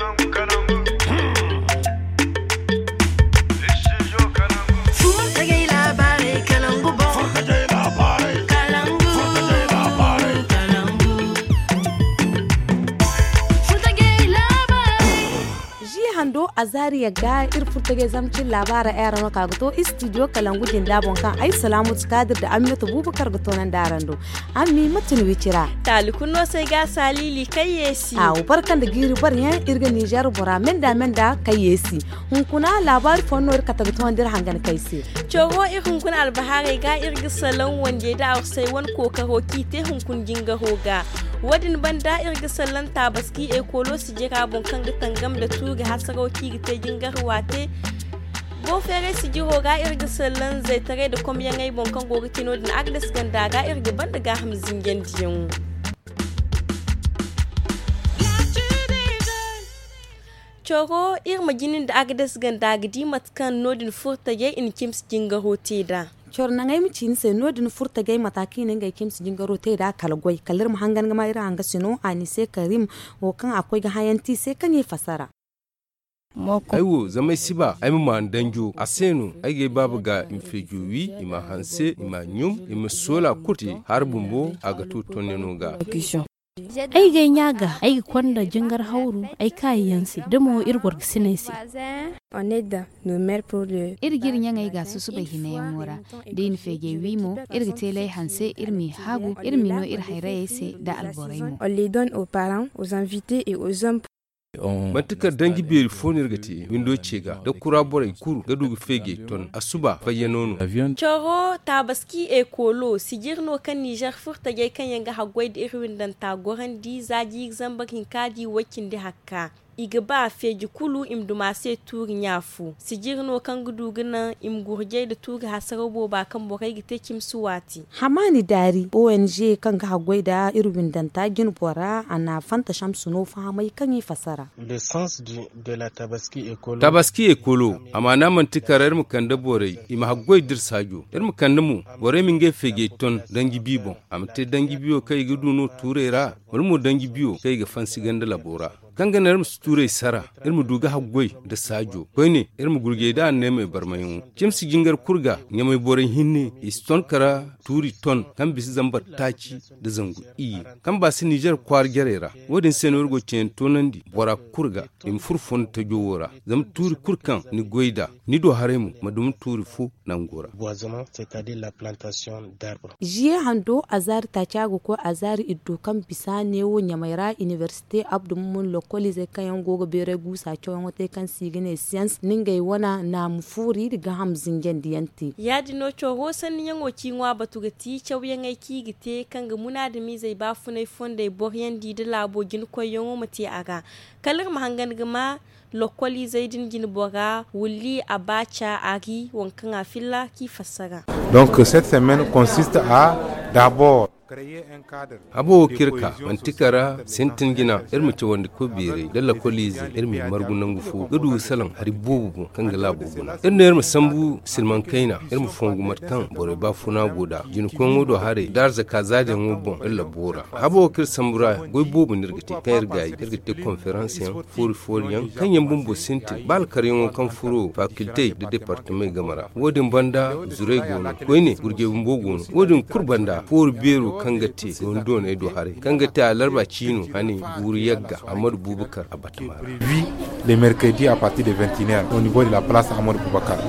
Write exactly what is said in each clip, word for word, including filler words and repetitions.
azari ya ga ir furtage zamcin labara era no kagoto studio kalangu jin dabon kan ai salamu kadir da aminatu bubakar gato nan darando ammi mutun wicira talikun no sai ga salili kayesi aw barkan da giri bar yan irga Niger bora menda menda kayesi hun kuna labari fonno ir katagoto wandir hangan kaisi chogo ir hun kuna albahare ga irga salon wanje da sai wan kokaro kite hun kun jinga hoga wadin banda irga sallan tabaski e kolo si jira bon kan tangam da tuga hasarauki gite jingar wate go fere si jiro ga irga sallan zai tare da komyan ai bon kan gogi tino din agnes ganda ga irga banda ga hamzin gendiyan chogo ir maginin da agnes ganda gidi matkan nodin furta ye in kims jingar hote da chor na ngai micin se no din furta gai mataki ne ngai kims jingaro te da kalgoi kallir mu hangan ma ira hanga sino ani se karim o kan akwai ga hayanti se kan yi fasara aiwo zama siba ai mu man danjo asenu ai ge babu ga infejuwi ima hanse ima nyum ima sola kuti har bumbo aga tutonne no ga ai ga nyaga ai kwanda jingar hauru ai kayansi demo irgor sinesi on aide nos mères pour le irgir nyanga ai ga su su bahina yamura din fege wimo irgi tele hanse irmi hagu irmi no ir hayrayese da alboraimo on les donne aux parents aux invités et aux hommes mantikar dangi beri fonir gati windo cega da kura borai kuru ga dugu fege ton asuba fayyanono choro tabaski e kolo sigirno kan Niger furta gai kan yanga hagwai da irin dan tagoran di zaji zambakin kadi wakin da hakka iga ba feji kulu imduma se turi nyafu sigirno kan gudu gina imgurje da turi hasarabo ba kan bokai gite kimsuwati hamani dari O N G kan ga hagwai da irin dan tagin bora ana fanta shamsu no famai kan yi fasara le sens de, de la tabaski ekolo tabaski ekolo amma na mantikarar mu kan da borai ima hagwai dir sajo ir mu kan mu bore min ge fege ton dangi bibo amte dangi biyo kai gudu no turera mu dangi biyo kai ga fansi ganda labora kanganar mu ture sara irmu duga haggoi da sajo koine irmu gurge da ne mai barmayin kimsi jingar kurga ne mai boren hinne iston kara turi ton kan bisi zambar taci da zangu i kan ba su Niger kwar gerera wodin senor go cen tonandi bora kurga im furfon ta jowora zam turi kurkan ni goida ni do haremu madum turi fu nangora boisement c'est-à-dire la plantation d'arbres jiya hando azar ta cago ko azar iddo kan bisa ne wo nyamaira université abdou mun lokoli zai kayan gogo bere gusa cewa wata kan sigine science ningai wana na mufuri daga hamzin gendiyanti ya dino chogo san yango kinwa batuga ti chawyen aiki gite kan ga muna da mi zai ba funai fonda boryan di da labogin koyon mati aga kalar mahangan gama lokoli zai din gin boga wuli abacha agi wankan afilla ki fassara. Donc cette semaine consiste à d'abord abo kirka mantikara sentin gina irmi ce wanda ko bere dalla kolizi irmi margunan gufu gudu salan hari bobu kan gala bobuna irne irmi sambu silman kaina irmi fongu matkan bore ba funa goda jin kon wodo hare dar zaka zade ngobon illa bora abo kir sambura goy bobu nirgiti kan irgai irgite conference yan for for yan kan yan bumbo sinti bal kariyon kan furo faculté de département gamara wodin banda zure gono koyne gurge bumbo gono wodin kurbanda for bero kangate gondo ne do hare kangate a larba chino hani buri yagga Amadou Boubacar abatamara oui les mercredis à partir de vingt et une heures au niveau de la place Amadou Boubacar.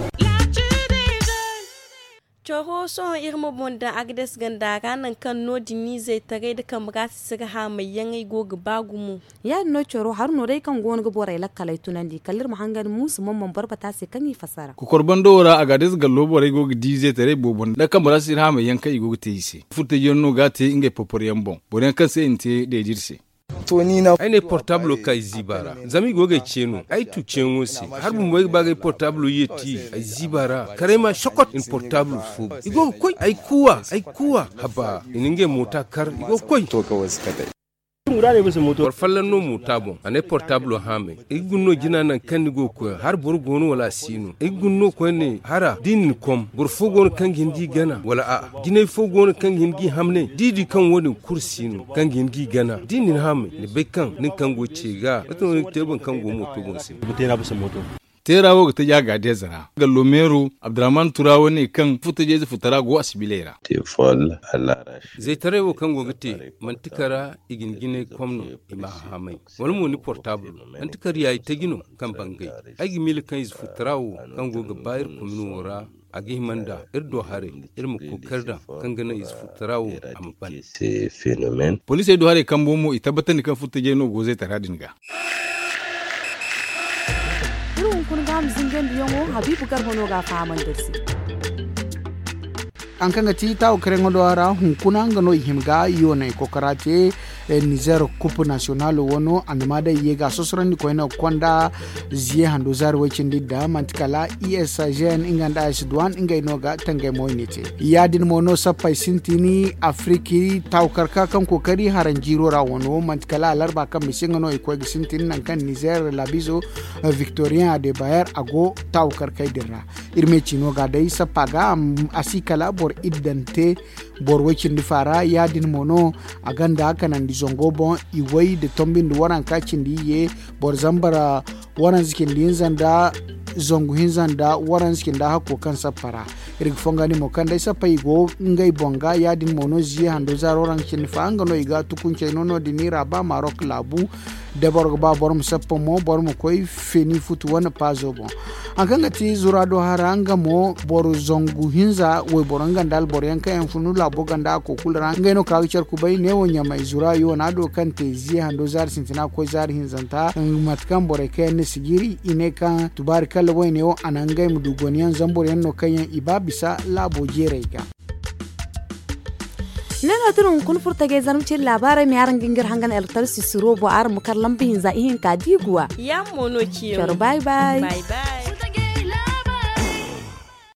Choro son irmo bonda agdes ganda kanan kan no dini zai tare da kan bugati siga ha mai yangai goga bagumu ya no choro har no dai kan gon go borai lakalai tunandi kallir mahangan musu mamman barbata sai kan yi fasara ku korban dora agades gallo borai goga di zai tare bobon da kan barasi ha mai yankai goga teise furta yonno gate inge poporiyan bon boren kan sai inte de jirse tonina ai ne portable kai zibara zami goga cenu ai tu cenwo si har mun wai bagay portable yeti ai zibara karema shokot in portable fu igo koi ai kuwa ai kuwa haba ininge mota kar igo koi to ka wasu kadai bor fallan no mu tabon ane portable hame igunno jina nan kandigo ko har bor gono wala sino igunno ko ne hara dinin kom bor fogon kan gindi gana wala a jinay fogon kan gindi hamne didi kan woni kursino kan gindi gana dinin hame ne bekan nin kan go cega to ne tebon kan go moto gon sin butena busa moto terawo ta ya gade zara ga lomero abdurrahman turawo ne kan futa je futara go asibilera te fol alara zai tarewo kan go gite mantikara igingine komno ima hamai wal mu ni portable mantikar yayi ta gino kan bangai agi mil kan is futarawo kan go ga bayar komino wora agi manda irdo hare irmu kokarda kan gana is futarawo amban ce phénomène police do hare kan bomo itabatan kan futa je no go zai taradin ga kun gam zingen diyongo habibu garbono ga faman dersi an kanga ti taw krengo do ara hun kuna ngano himga yone ko karate e Niger Coupe Nationale wono andamada yega sosrani ko ina konda zie hando zar wechindi da mantikala I S G N inganda asdwan ingay noga tange moynite yadin mono sapay sintini Afriki taw karka kan ko kari haranjiro ra wono mantikala larba kam misingano ko sintini nan kan Niger labizo Victorien de Bayer ago taw karkay dirra irme chino ga dai sapaga asikala bor idante bor wechindi fara yadin mono aganda kanan di zongo bon iwai de tombin du waran kacin di ye bor zambara waran zikin din zanda zongu hinzanda waran zikin da hako kan sapara irig fongani mo kan dai sapai go ngai bonga yadin mono zie hando zaro ran kin fanga no iga tukunche nono dinira ba marok labu de bor ba bor mo sappo mo bor mo koy feni futu wana pazo bon akanga ti zurado haranga mo bor zongu hinza we boranga dal bor yanka en funu labo ganda ko kulra ngai no kawi char kubai ne wonya mai zura yo na do kan te zie hando zar sintina ko zar hinzanta matkan bor ke ne sigiri ineka tubarkal wayne o anangai mudugoniyan zambor yanno kayan ibabisa labo jerega nana turun kun furta ge zanum ci labarai mi aran gingir hangan electricity robo ar mukar lambi hinza ihin ka diguwa ya mono ciyo bye bye bye bye